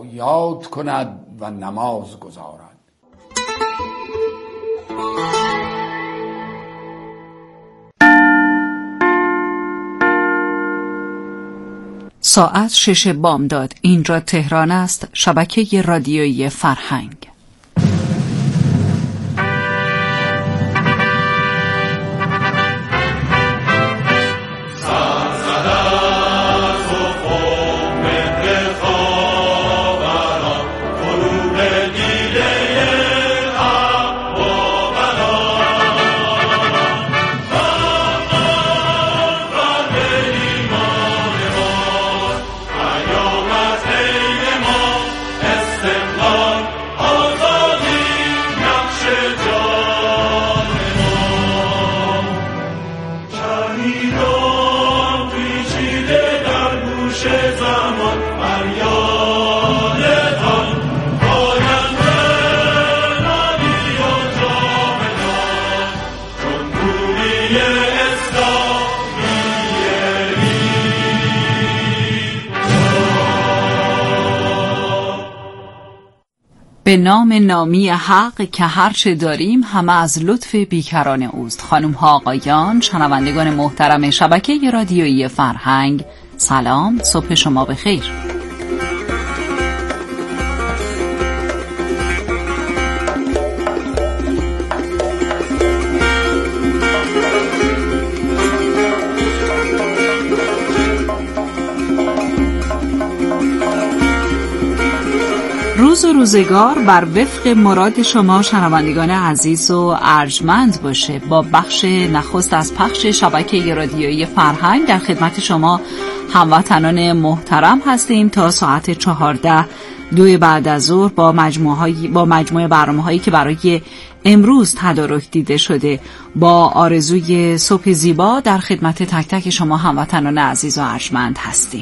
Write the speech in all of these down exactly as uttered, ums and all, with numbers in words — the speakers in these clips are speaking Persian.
یاد کند و نماز گزارد. ساعت شش بامداد. اینجا تهران است. شبکه رادیویی فرهنگ. به نام نامی حق که هرچه داریم همه از لطف بیکران اوست. خانم ها آقایان، شنوندگان محترم شبکه رادیویی فرهنگ، سلام، صبح شما بخیر. روز و روزگار بر وفق مراد شما شنوندگان عزیز و ارجمند باشه. با بخش نخست از پخش شبکه رادیویی فرهنگ در خدمت شما هموطنان محترم هستیم تا ساعت چهارده دوی بعد از ظهر با مجموعه با مجموعه برنامه‌هایی که برای امروز تدارک دیده شده. با آرزوی صبح زیبا در خدمت تک تک شما هموطنان عزیز و ارجمند هستیم.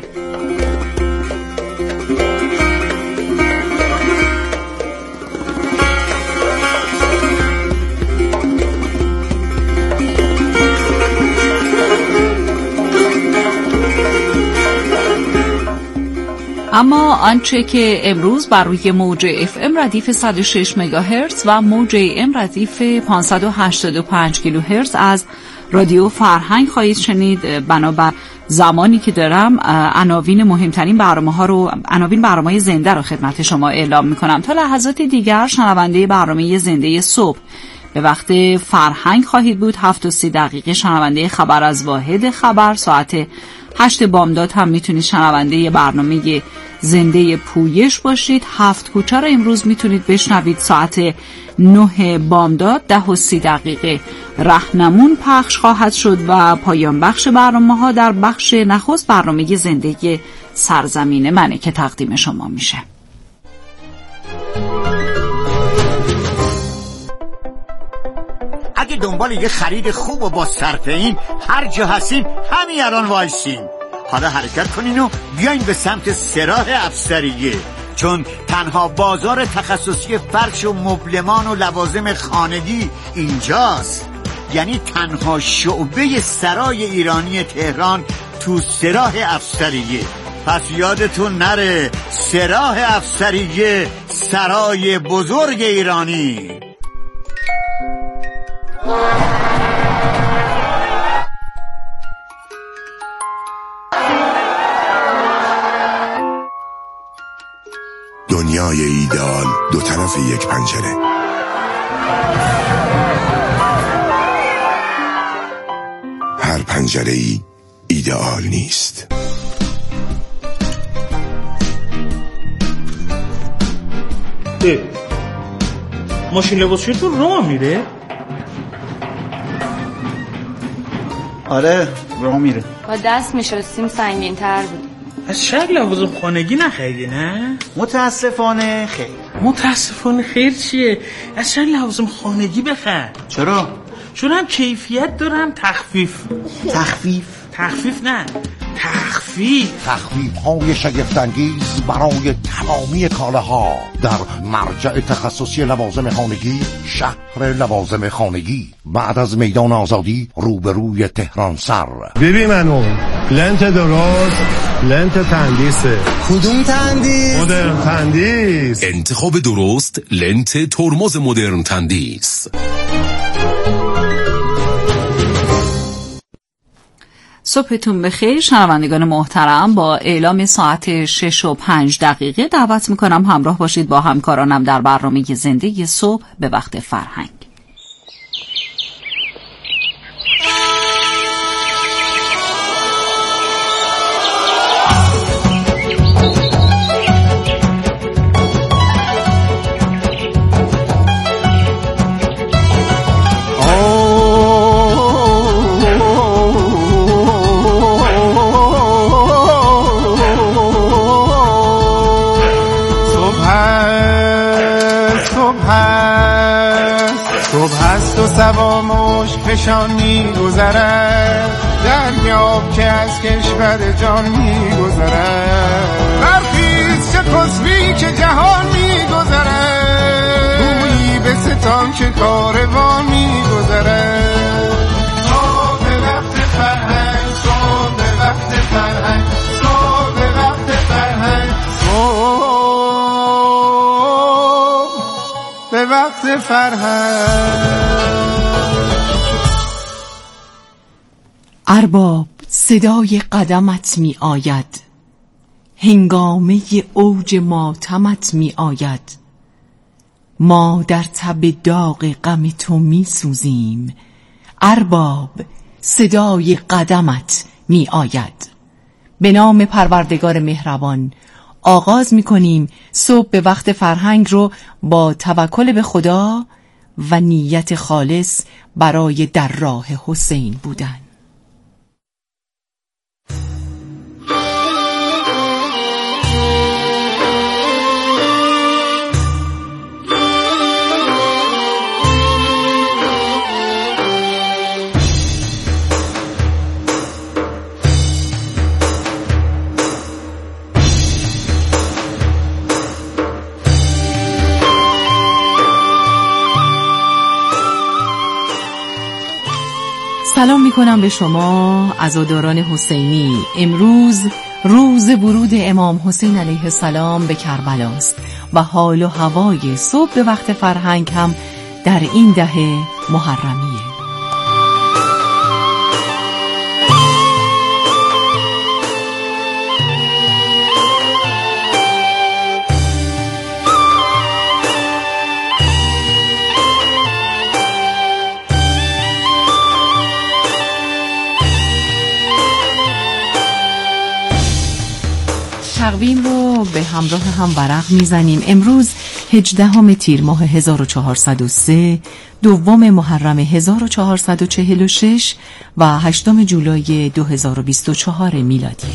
اما آنچه که امروز بر روی موج اف ام ردیف صد و شش مگاهرتز و موج ام ردیف پانصد و هشتاد و پنج کیلوهرتز از رادیو فرهنگ خواهید شنید، بنابر زمانی که دارم عناوین مهمترین برنامه‌ها رو عناوین برنامه‌های زنده رو خدمت شما اعلام می‌کنم. تا لحظات دیگر شنونده برنامه زنده صبح به وقت فرهنگ خواهید بود. هفت و سی دقیقه شنونده خبر از واحد خبر. ساعت هشت بامداد هم میتونید شنونده برنامه زنده پویش باشید. هفت کوچه رو امروز میتونید بشنوید. ساعت نه بامداد ده و سی دقیقه رهنمون پخش خواهد شد و پایان بخش برنامه ها در بخش نخست برنامه زندگی سرزمین منه که تقدیم شما میشه. اگه دنبال یه خرید خوب و با صرفه‌این هر جا هستین همین الان وایسین. حالا حرکت کنین و بیاین به سمت سراح افسریه، چون تنها بازار تخصصی فرش و مبلمان و لوازم خانگی اینجاست. یعنی تنها شعبه سرای ایرانی تهران تو سراح افسریه. پس یادتون نره، سراح افسریه، سرای بزرگ ایرانی. دنیای ایدئال دو طرف یک پنجره. هر پنجره‌ای ایدئال نیست. اه. ماشین لباسشویی تو راه میره؟ آره راه میره. با دست میشستیم سنگین تر بود. از شهر لوازم خانگی نخریدی نه؟ متاسفانه خیر. متاسفانه خیر چیه؟ از شهر لوازم خانگی بخر. چرا؟ چون هم کیفیت دارم تخفیف. تخفیف؟ تخفیف نه، تخفیف تخفیف تخفیف های شگفت‌انگیز برای تمامی کالاها در مرجع تخصصی لوازم خانگی، شهر لوازم خانگی، بعد از میدان آزادی روبروی تهران سر. ببین منو لنت درست، لنت تندیسه. کدوم تندیس؟ مدرن تندیس. انتخاب درست لنت ترمز مدرن تندیس. صبحتون بخیر شنوندگان محترم. با اعلام ساعت شش و پنج دقیقه دعوت میکنم همراه باشید با همکارانم در برنامه زنده صبح به وقت فرهنگ. سوا مشک فشان می گذرد، دریاب که از کشور جان می گذرد، برخیز چه خسبی که جهان می گذرد، گویی به ستان که کاروان می گذرد. صبح به وقت فرهنگ، صبح به وقت فرهنگ، صبح به وقت فرهنگ، صبح به وقت فرهنگ. ارباب صدای قدمت می آید، هنگامه اوج ماتمت می آید، ما در تب داغ غم تو می سوزیم، ارباب صدای قدمت می آید. به نام پروردگار مهربان آغاز می کنیم صبح به وقت فرهنگ رو با توکل به خدا و نیت خالص برای در راه حسین بودن. سلام می کنم به شما عزاداران حسینی. امروز روز ورود امام حسین علیه السلام به کربلاست و حال و هوای صبح به وقت فرهنگ هم در این دهه محرمیه. تقویم رو به همراه هم ورق میزنیم. امروز هجدهم تیر ماه هزار و چهارصد و سه، دوم محرم هزار و چهارصد و چهل و شش و هشتم جولای دو هزار و بیست و چهار میلادی.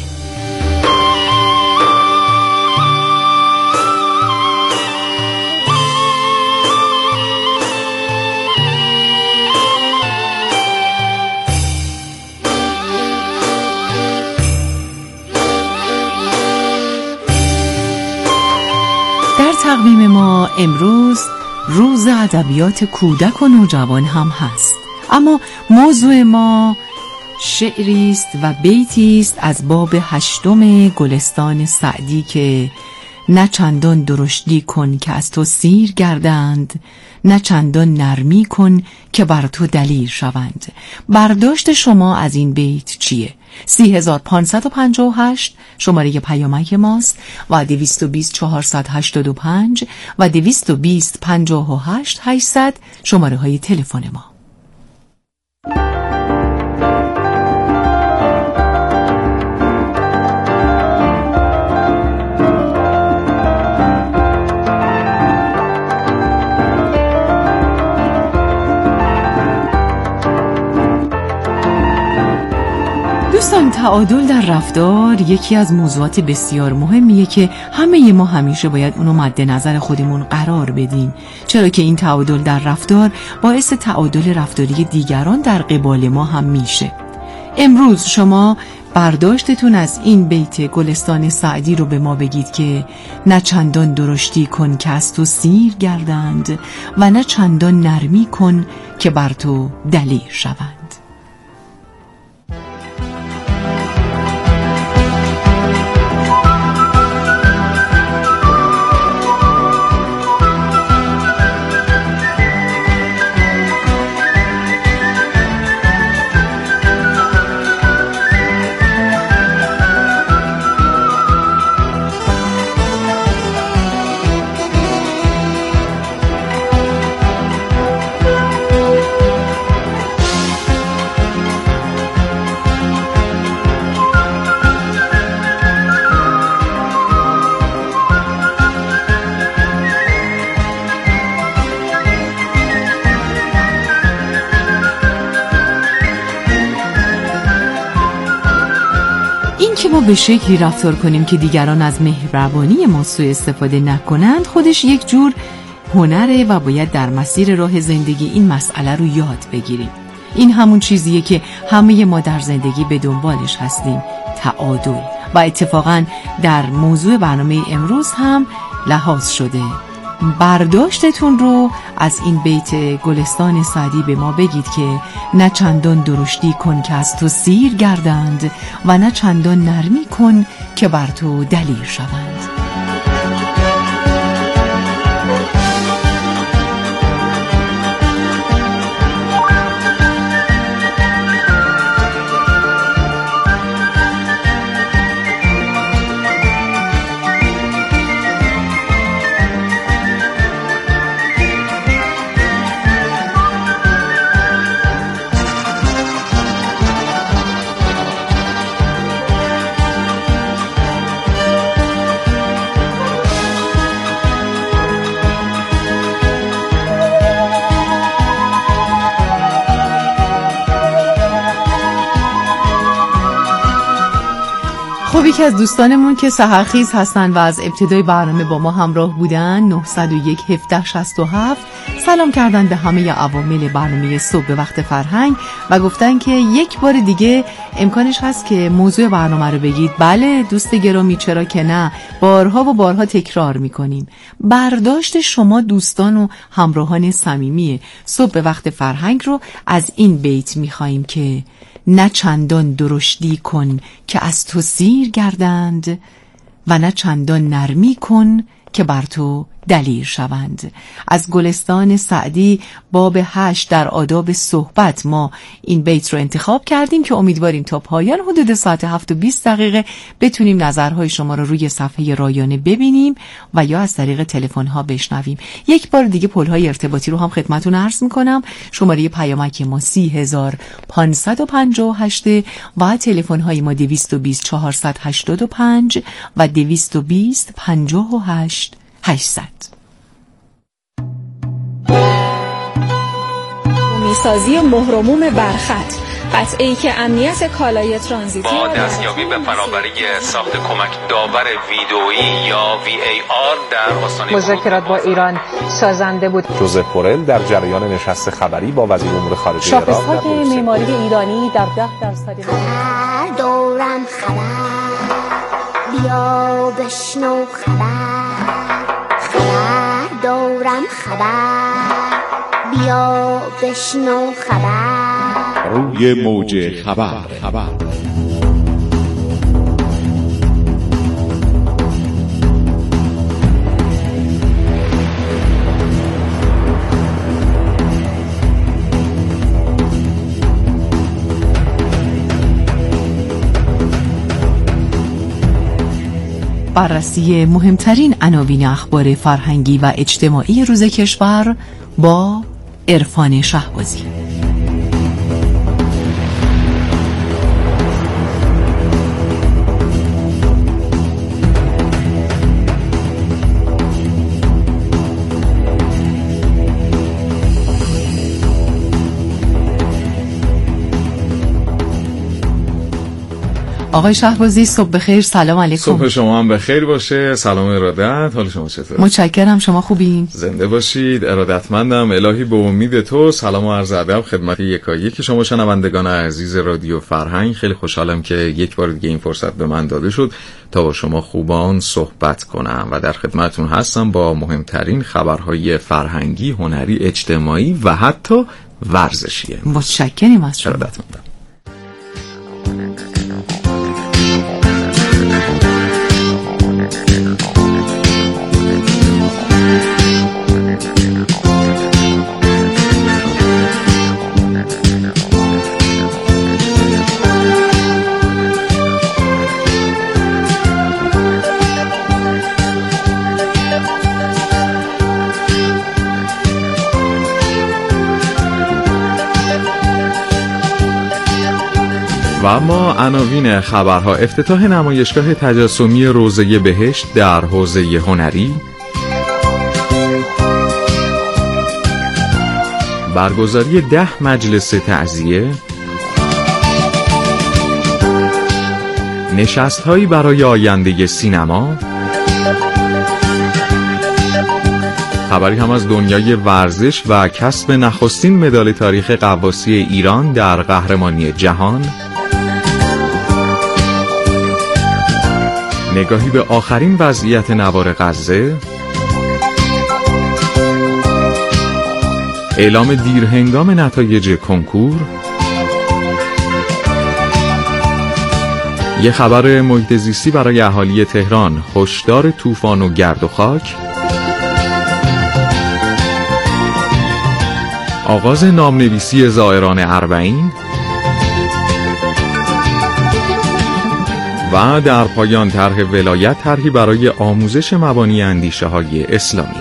تقویم ما امروز روز ادبیات کودک و نوجوان هم هست، اما موضوع ما شعری است و بیتی است از باب هشتم گلستان سعدی که نه چندان درشتی کن که از تو سیر گردند، نه چندان نرمی کن که بر تو دلیر شوند. برداشت شما از این بیت چیه؟ سی هزار پانصد و پنجاه و هشت شماره پیامک ماست و دویست و بیست چهارصد و هشتاد و پنج و دویست و بیست پنجاه و هشت هشتصد شماره های تلفن ما. دوستان، تعادل در رفتار یکی از موضوعات بسیار مهمیه که همه ما همیشه باید اونو مد نظر خودمون قرار بدیم، چرا که این تعادل در رفتار باعث تعادل رفتاری دیگران در قبال ما هم میشه. امروز شما برداشتتون از این بیت گلستان سعدی رو به ما بگید که نه چندان درشتی کن که از تو سیر گردند و نه چندان نرمی کن که بر تو دلیر شوند. که ما به شکلی رفتار کنیم که دیگران از مهربانی ما سوء استفاده نکنند خودش یک جور هنره و باید در مسیر راه زندگی این مسئله رو یاد بگیریم. این همون چیزیه که همه ما در زندگی به دنبالش هستیم، تعادل. و اتفاقا در موضوع برنامه امروز هم لحاظ شده. برداشتتون رو از این بیت گلستان سعدی به ما بگید که نه چندان درشتی کن که از تو سیر گردند و نه چندان نرمی کن که بر تو دلیر شوند. خب یکی از دوستانمون که سحرخیز هستن و از ابتدای برنامه با ما همراه بودن نه صفر یک هفت شصت و هفت سلام کردن به همه عوامل برنامه صبح به وقت فرهنگ و گفتن که یک بار دیگه امکانش هست که موضوع برنامه رو بگید. بله دوست گرامی، چرا که نه، بارها و بارها تکرار میکنیم. برداشت شما دوستان و همراهان صمیمی صبح به وقت فرهنگ رو از این بیت میخواییم که نه چندان درشتی کن که از تو سیر گردند و نه چندان نرمی کن که بر تو دلیر شوند. از گلستان سعدی باب هشت در آداب صحبت ما این بیت رو انتخاب کردیم که امیدواریم تا پایان حدود ساعت هفت و بیست دقیقه بتونیم نظرهای شما رو روی صفحه رایانه ببینیم و یا از طریق تلفن ها بشنویم. یک بار دیگه پل‌های ارتباطی رو هم خدمتتون عرض می‌کنم. شماره پیامک ما سی هزار پانصد و پنجاه و هشت و تلفن های ما دویست و بیست چهارصد و هشتاد و پنج و دویست و بیست پنجاه و هشت هشتصد. میسازی مهرموم برخط، قطعه‌ای که امنیت کالای ترانزیتی با دستیابی به فرآوری ساخت کمک داور ویدئویی یا وی ای آر در آستانه مذاکرات با ایران سازنده بود. جوزف بورل در جریان نشست خبری با وزیر امور خارجه ایران شاخص‌های معماری ایرانی در ده درصد دورم خبر بیا بشنو خبر خبر دورم خبر بیا بشنو خبر روی موج خبر خبر بررسی مهمترین عناوین اخبار فرهنگی و اجتماعی روز کشور با عرفان شهبازی. آقای شهبازی صبح بخیر، سلام علیکم. صبح شما هم بخیر باشه. سلام ارادت، حال شما چطوره؟ متشکرم، شما خوبین؟ زنده باشید، ارادتمندم. الهی به امید تو. سلام و عرض ادب خدمت یکایک شما شنوندگان عزیز رادیو فرهنگ. خیلی خوشحالم که یک بار دیگه این فرصت به من داده شد تا با شما خوبان صحبت کنم و در خدمتتون هستم با مهمترین خبرهای فرهنگی، هنری، اجتماعی و حتی ورزشی. متشکرم از شما. ارادتمندم. و اما عناوین خبرها: افتتاح نمایشگاه تجسمی روضه بهشت در حوزه هنری، برگزاری ده مجلس تعزیه، نشست‌هایی برای آینده سینما، خبری هم از دنیای ورزش و کسب نخستین مدال تاریخ غواصی ایران در قهرمانی جهان، نگاهی به آخرین وضعیت نوار غزه، اعلام دیرهنگام نتایج کنکور، یه خبر محیط زیستی برای اهالی تهران، هشدار طوفان و گرد و خاک، آغاز نامنویسی زائران اربعین و در پایان طرح ولایت، طرحی برای آموزش مبانی اندیشه‌های اسلامی.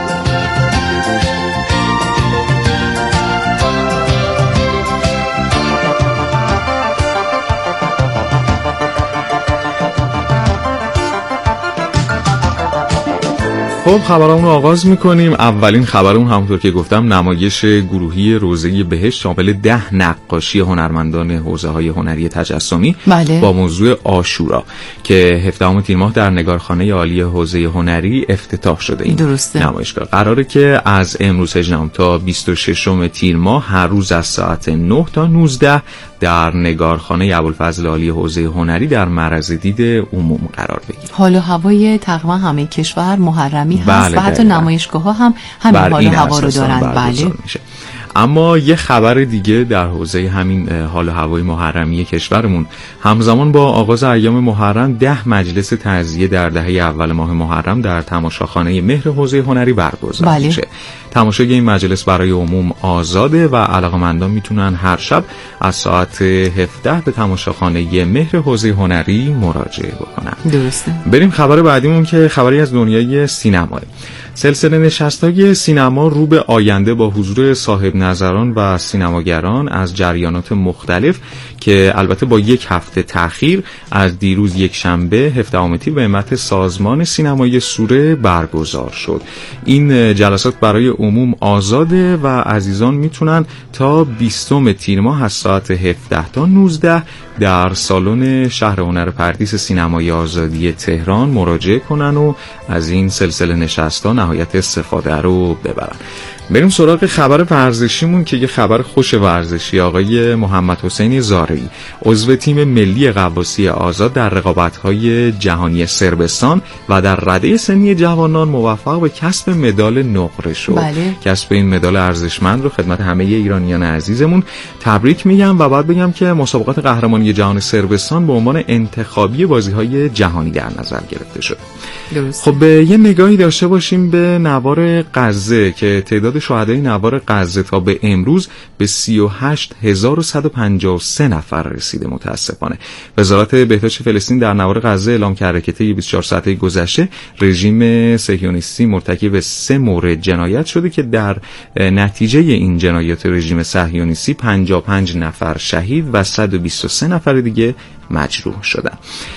خب خبرامون رو آغاز میکنیم. اولین خبرمون همونطور که گفتم نمایش گروهی روضه بهشت شامل ده نقاشی هنرمندان حوزه های هنری تجسمی بله. با موضوع عاشورا که هفدهم تیر ماه در نگارخانه عالی حوزه هنری افتتاح شده. این درسته. نمایشگاه قراره که از امروز هجدهم تا بیست و ششم تیر ماه هر روز از ساعت نه تا نوزده در نگارخانه ابوالفضل عالی حوزه هنری در معرض دید عموم قرار بگیره. حال و هوای تقریبا همه کشور محرمی هست بله و حتی نمایشگاه ها هم همین حال و هوا رو دارن. بله. میشه. اما یه خبر دیگه در حوزه همین حال و هوای محرمی کشورمون، همزمان با آغاز ایام محرم ده مجلس تعزیه در دهه اول ماه محرم در تماشاخانه مهر حوزه هنری برگزار بله. میشه. تماشای این مجلس برای عموم آزاده و علاقه‌مندان میتونن هر شب از ساعت هفده به تماشاخانه مهر حوزه هنری مراجعه بکنن. درسته. بریم خبر بعدیمون که خبری از دنیای سینماه. سلسله نشست‌های سینما رو به آینده با حضور صاحب نظران و سینماگران از جریانات مختلف که البته با یک هفته تأخیر از دیروز یک شنبه هفدهم تیر به همت سازمان سینمایی سوره برگزار شد. این جلسات برای عموم آزاده و عزیزان میتونن تا بیستم تیر ماه از ساعت هفده تا نوزده در سالن شهر هنر پردیس سینمای آزادی تهران مراجعه کنن و از این سلسله نشست‌ها نهایت استفاده رو ببرن. بریم سراغ خبر ورزشیمون که یه خبر خوش ورزشی. آقای محمد حسین زارعی عضو تیم ملی غواصی آزاد در رقابت‌های جهانی صربستان و در رده سنی جوانان موفق به کسب مدال نقره شد. بله. کسب این مدال ارزشمند رو خدمت همه ایرانیان عزیزمون تبریک میگم و بعد بگم که مسابقات قهرمانی جهان صربستان به عنوان انتخابی بازی‌های جهانی در نظر گرفته شد. درست. خب به یه نگاهی داشته باشیم به نوار غزه که تعداد شهدای نوار غزه تا به امروز به سی و هشت هزار و صد و پنجاه و سه نفر رسیده. متاسفانه وزارت بهداشت فلسطین در نوار غزه اعلام کرده که طی بیست و چهار ساعته گذشته رژیم صهیونیستی مرتکب سه مورد جنایت شده که در نتیجه این جنایات رژیم صهیونیستی پنجاه و پنج نفر شهید و صد و بیست و سه نفر دیگه مجروح شدند.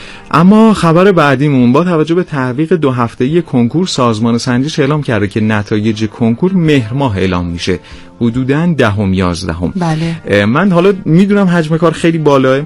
اما خبر بعدیمون با توجه به تحقیق دو هفته‌ای کنکور، سازمان سنجش اعلام کرده که نتایج کنکور مهر ماه اعلام میشه، حدوداً دهم یازدهم. بله. من حالا میدونم حجم کار خیلی بالاه،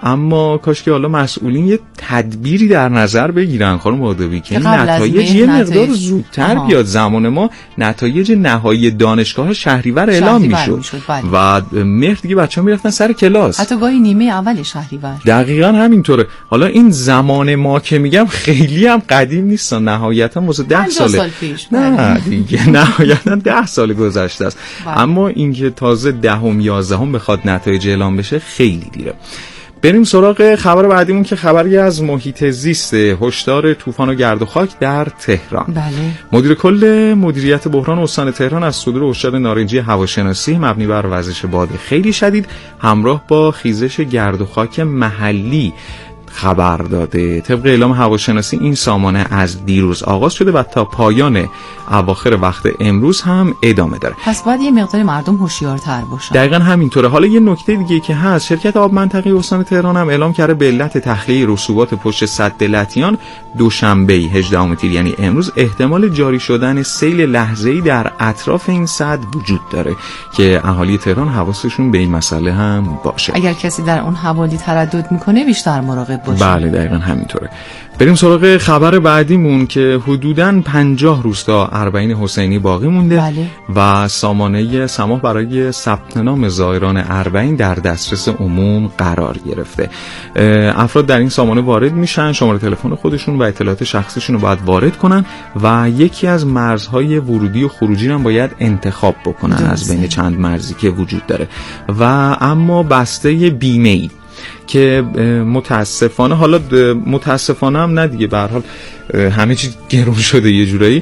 اما کاش که حالا مسئولین یه تدبیری در نظر بگیرن خانم بادوی که این نتایج یه مقدار زودتر آها. بیاد. زمان ما نتایج نهایی دانشگاه شهریور اعلام میشد و مهر دیگه بچه‌ها میرفتن سر کلاس، حتی گاهی نیمه اول شهریور. دقیقاً همینطوره. حالا این زمان ما که میگم خیلی هم قدیم نیست، نهایتا واسه ده ساله سال پیش. نه دیگه نهایتا ده سال گذشته است. اما اینکه تازه دهم یازدهم بخواد نتایج اعلام بشه خیلی دیره. بریم سراغ خبر بعدیمون که خبری از محیط زیست، هشدار طوفان و گرد و خاک در تهران. بله. مدیر کل مدیریت بحران استان تهران از صدور هشدار نارنجی هواشناسی مبنی بر وزش باد خیلی شدید همراه با خیزش گرد و خاک محلی خبر داده. طبق اعلام هواشناسی این سامانه از دیروز آغاز شده و تا پایان اواخر وقت امروز هم ادامه داره. پس باید یه مقدار مردم هوشیارتر باشن. دقیقاً همینطوره. حالا یه نکته دیگه که هست، شرکت آب منطقه استان تهران هم اعلام کرده به علت تخلیه رسوبات پشت سد لطیان دوشنبه هجدهم تیر یعنی امروز احتمال جاری شدن سیل لحظه‌ای در اطراف این سد وجود داره که اهالی تهران حواسشون به این مسئله هم باشه. اگر کسی در اون حوالی تردد میکنه بیشتر مراقب باشه. بله دقیقاً همینطوره. بریم سراغ خبر بعدیمون که حدوداً پنجاه روز تا اربعین حسینی باقی مونده. بله. و سامانه سماح برای ثبت نام زائران اربعین در دسترس عموم قرار گرفته. افراد در این سامانه وارد میشن، شماره تلفن خودشون و اطلاعات شخصیشون رو باید وارد کنن و یکی از مرزهای ورودی و خروجی رو باید انتخاب بکنن درسته. از بین چند مرزی که وجود داره. و اما بسته بیمه‌ای که متاسفانه حالا متاسفانه هم نه دیگه، به هر حال همه چیز گرون شده یه جورایی،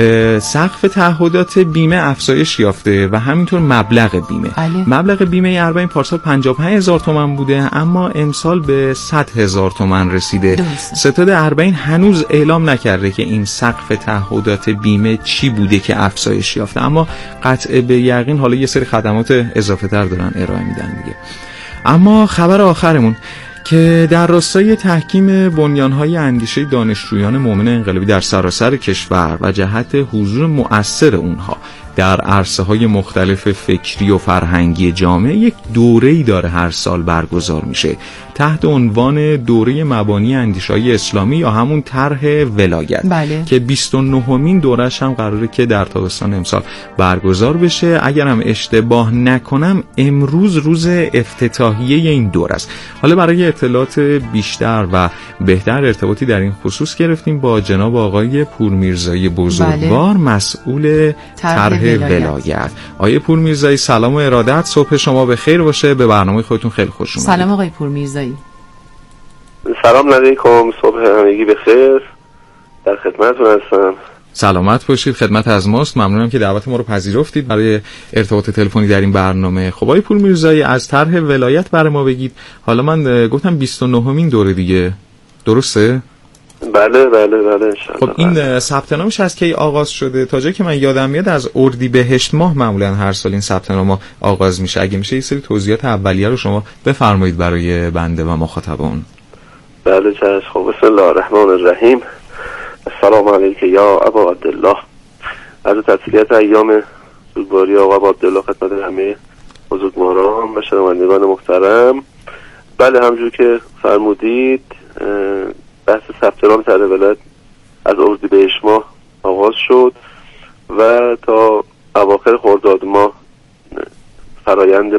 سقف تعهدات بیمه افزایش یافته و همینطور مبلغ بیمه. بله. مبلغ بیمه اربعین پارسال پنجاه و پنج هزار تومان بوده اما امسال به صد هزار تومان رسیده. ستاد اربعین هنوز اعلام نکرده که این سقف تعهدات بیمه چی بوده که افزایش یافته، اما قطع به یقین حالا یه سری خدمات اضافه تر دارن ارائه میدن دیگه. اما خبر آخرمون که در راستای تحکیم بنیان‌های اندیشه دانشجویان مؤمن انقلابی در سراسر کشور و جهت حضور مؤثر اونها در عرصه‌های مختلف فکری و فرهنگی جامعه یک دوره‌ای داره هر سال برگزار میشه تحت عنوان دوره مبانی اندیشه‌های اسلامی یا همون طرح ولایت. بله. که بیست و نهمین دورش هم قراره که در تابستان امسال برگزار بشه. اگرم اشتباه نکنم امروز روز افتتاحیه این دوره است. حالا برای اطلاعات بیشتر و بهتر ارتباطی در این خصوص گرفتیم با جناب آقای پورمیرزایی بزرگوار. بله. مسئول طرح ولایت. آقای پورمیرزایی سلام و ارادت، صبح شما بخیر باشه، به برنامه خودتون خیلی خوش اومدید. سلام آقای پورمیرزایی. سلام علیکم، صبح همگی بخیر، در خدمتتون هستم. سلامت باشید، خدمت از ماست. ممنونم که دعوت ما رو پذیرفتید برای ارتباط تلفنی در این برنامه. خب آقای پورمیرزایی از طرح ولایت برای ما بگید. حالا من گفتم بیست و نهمین دوره دیگه، درسته؟ بله بله بله انشاءالله. خب این ثبت نامش از کی آغاز شده؟ تا جایی که من یادم میاد از اردیبهشت ماه معمولا هر سال این ثبت نام آغاز میشه. اگه میشه یه سری توضیحات اولیه رو شما بفرمایید برای بنده و مخاطبان. بله چشم. خب بسم الله الرحمن الرحیم. السلام علیک یا ابا عبدالله. از تسلیت ایام سوگواری آقا ابا عبدالله خدمت همه بزرگواران و شنوندگان محترم. بله همونجور که فرمودید بحث ثبت نام طرح ولایت از اردیبهشت ماه آغاز شد و تا اواخر خرداد ماه فرایند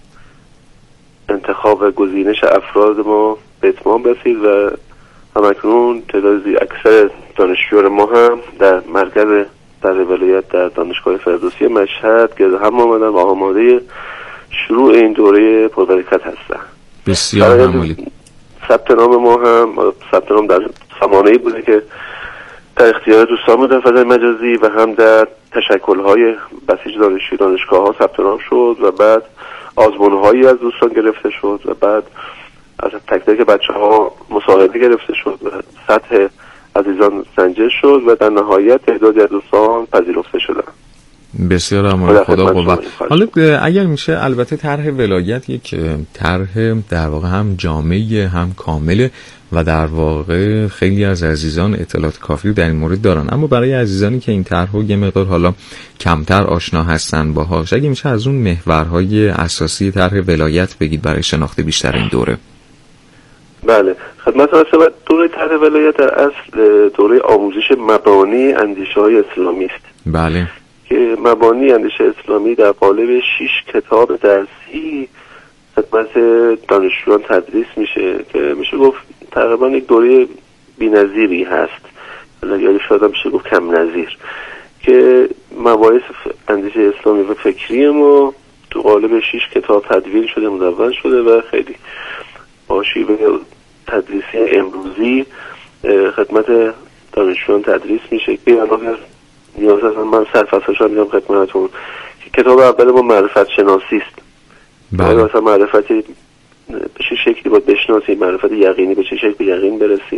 انتخاب و گزینش افراد ما به اتمام رسید و همکنون تعدادی اکثر دانشجویان ما هم در مرکز طرح ولایت در دانشگاه فردوسی مشهد گرد هم آمدن و آماده شروع این دوره پربرکت هستند. بسیار ممنون. ثبت نام ما هم ثبت نام در سامانه‌ای بوده که در اختیار دوستان بود در فضای مجازی و هم در تشکل‌های بسیج دانشجوی دانشگاه‌ها ثبت نام شد و بعد آزمون‌هایی از دوستان گرفته شد و بعد از تک تک بچه‌ها مصاحبه گرفته شد و سطح عزیزان سنجش شد و در نهایت تعدادی از دوستان پذیرفته شدند. بسیار ممنون، خدا قوت. حالا اگر میشه البته طرح ولایت یک طرح در واقع هم جامعی هم کامله و در واقع خیلی از عزیزان اطلاعات کافی در این مورد دارن، اما برای عزیزانی که این طرح رو یه مقدار حالا کمتر آشنا هستن باهاش، اگه میشه از اون محورهای اساسی طرح ولایت بگید برای شناخت بیشتر این دوره. بله خدمت هست. دوره طرح ولایت در اصل دوره آموزش مبانی اندیشه های اسلامی است. بله. که مبانی اندیشه اسلامی در قالب شش کتاب درسی خدمت دانشجویان تدریس میشه که میشه گفت تقریبا یک دوره بی‌نظیری هست، یا شاید میشه گفت کم نظیر، که مباحث اندیشه اسلامی و فکری ما تو قالب شش کتاب تدوین شده، مدون شده و خیلی با شیوه تدریسی امروزی خدمت دانشجویان تدریس میشه. که الان نیاز هست من سرفصلش رو میگم خدمتتون. کتاب اول ما معرفت شناسی است. بله. مثلا معرفتی به چه شکلی باید بشناسیم، معرفت یقینی به چه شکلی یقین برسیم،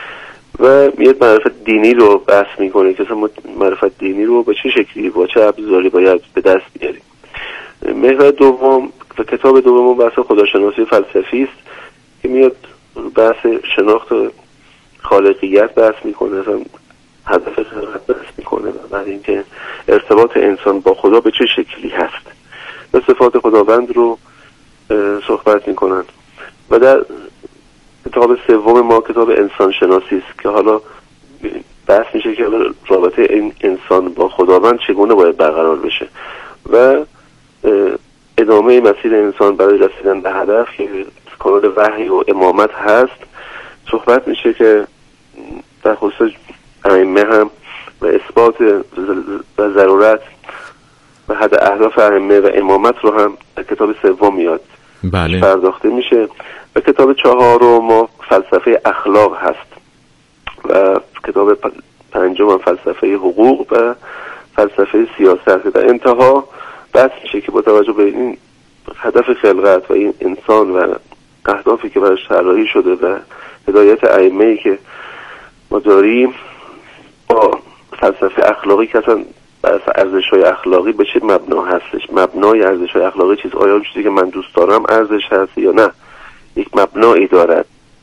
و میاد معرفت دینی رو بحث میکنه که مثلا معرفت دینی رو به چه شکلی با چه ابزاری باید به دست بیاریم. محور دوم و کتاب دوم بحث خداشناسی فلسفی است که میاد بحث شناخت خالقیت بحث میکنه، مثلا هدف خلقت بحث میکنه، و بعد اینکه ارتباط انسان با خدا به چه شکلی هست و صفات خداوند رو صحبت میکنن. و در کتاب سوم ما کتاب انسان شناسی است که حالا بحث میشه که رابطه این انسان با خداوند چگونه باید برقرار بشه و ادامه مسیر انسان برای رسیدن به هدف که کانال وحی و امامت هست صحبت میشه، که در خصوص ائمه هم و اثبات و ضرورت و حد اهداف ائمه و امامت رو هم در کتاب سوم میاد بله. پرداخته میشه. و کتاب چهارم ما فلسفه اخلاق هست و کتاب پنجم فلسفه حقوق و فلسفه سیاست. در انتها بحث میشه که با توجه به این هدف خلقت و این انسان و اهدافی که براش طراحی شده و هدایت ائمه‌ای که ما داریم، با فلسفه اخلاقی که اصلا بحث ارزش‌های اخلاقی به چه مبنا هستش، مبنای ارزش‌های اخلاقی چیز، آیا اون چیزی که من دوست دارم ارزش هست یا نه، یک مبنایی دارد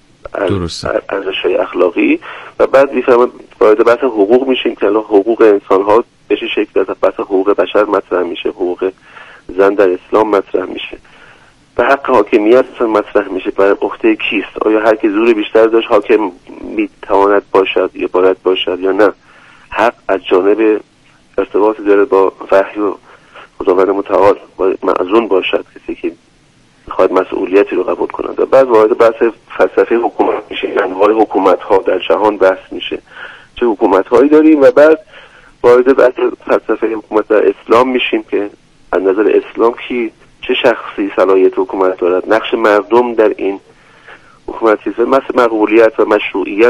ارزش‌های اخلاقی. و بعد میفهمم وارد بحث حقوق میشیم که الان حقوق انسان‌ها به چه شکل از بحث حقوق بشر مطرح میشه، حقوق زن در اسلام مطرح میشه، و حق حاکمیت مطرح میشه برای عهده کیست، آیا هر کی زور بیشتر داشت حاکم میتواند باشد یا باید باشد یا نه، حق از جانب ارتباط داره با وحی و خداوند متعال باید معزون باشد کسی که میخواد مسئولیتی رو قبول کنند. و بعد وارد بحث فلسفه حکومت میشه، انواع حکومت ها در جهان بحث میشه، چه حکومت هایی داریم، و بعد وارد بحث فلسفه حکومت در اسلام میشیم که از نظر اسلام کی چه شخصی صلاحیت حکومت دارد، نقش مردم در این حکومت چیزه، مثل مقبولیت و مشروعیت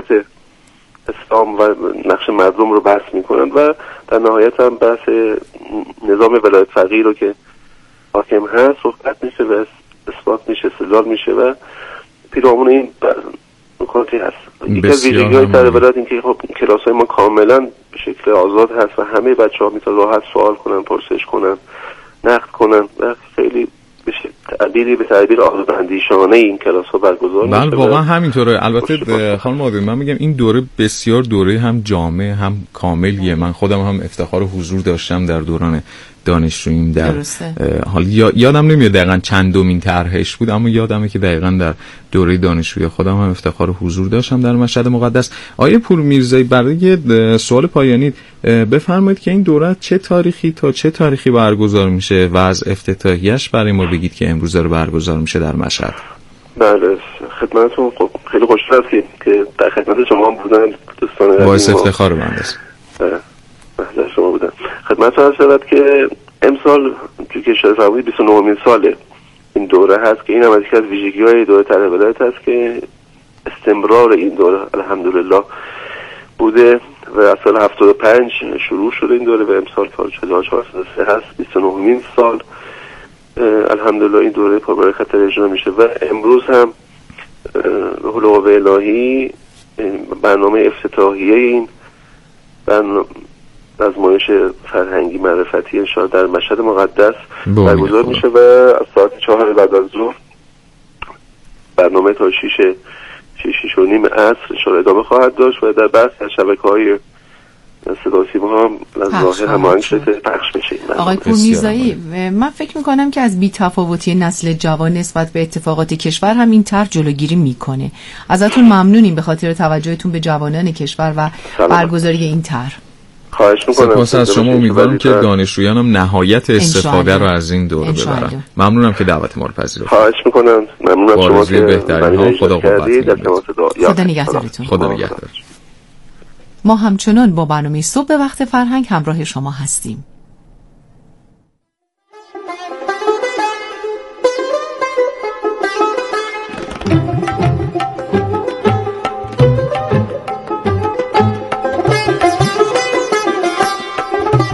اسلام و نقش مردم رو بحث میکنن. و در نهایت هم بحث نظام ولایت فقیه رو که حاکم هست صحبت میشه و اثبات میشه، استدلال میشه و پیرامون این نکاتی هست. یکی از ویژگی‌های سر ولایت این که خب کلاس‌های ما کاملا به شکل آزاد هست و همه بچه‌ها میتونن راحت سوال کنن، پرسش کنن، نقد کنن و خیلی به تعبیری به تعبیر آزاداندیشانه این کلاس‌ها برگزار میشه. بله واقعا همینطوره. البته خانم عادل من میگم این دوره بسیار دوره هم جامع هم کاملیه. من خودم هم افتخار حضور داشتم در دوران دانشجوییم در حال یادم نمیاد دقیقاً چندمین طرحش بود، اما یادمه که دقیقاً در دوره دانشجویی خودم هم افتخار حضور داشتم در مشهد مقدس. آیه پورمیرزایی برای سوال پایانی بفرمایید که این دوره چه تاریخی تا چه تاریخی برگزار میشه و از افتتاحیه‌اش برای ما بگید که امروز داره برگزار میشه در مشهد. بله خدمتتون خب خیلی خوشحال هستیم که در خدمت شما بودن دوستان. باعث افتخار من است. بله شما بودن. خدمتتون عرض شود که امسال تو که شده فرمودید بیست و نهمین ساله این دوره هست که این هم از یکی از ویژگی‌های دوره طرح ولایت هست که استمرار این دوره الحمدلله بوده و از سال هفتاد و پنج شروع شده این دوره و امسال سال هزار و چهارصد و سه هست، بیست و نهمین سال الحمدلله این دوره پربرکت اجرا میشه. و امروز هم به حول قوه الهی برنامه افتتاحیه این برنامه آزمایش فرهنگی معرفتی انشاءالله در مشهد مقدس برگزار میشه و از ساعت چهار بعد از ظهر برنامه تا شیش شیش شیش و نیم عصر انشاءالله ادامه خواهد داشت و در بحث از شبکه‌های صدا سیما هم از ظاهر هماهنگ شده پخش میشه. آقای پورمیرزایی، من فکر میکنم که از بی‌تفاوتی نسل جوان نسبت به اتفاقات کشور هم این طرح جلوگیری میکنه. ازتون ممنونیم به خاطر توجهتون به جوانان کشور و برگزاری این طرح. خواهش میکنم. سپاس از شما. امیدوارم که دانشجویان هم نهایت استفاده رو از این دوره ببرن. ممنونم که دعوت ما رو پذیرفتید. خواهش میکنم. ممنونم شما که بهترین ها. خدا قوت خدا نگهدارتون. خدا نگهدار. ما همچنان با برنامه صبح به وقت فرهنگ همراه شما هستیم.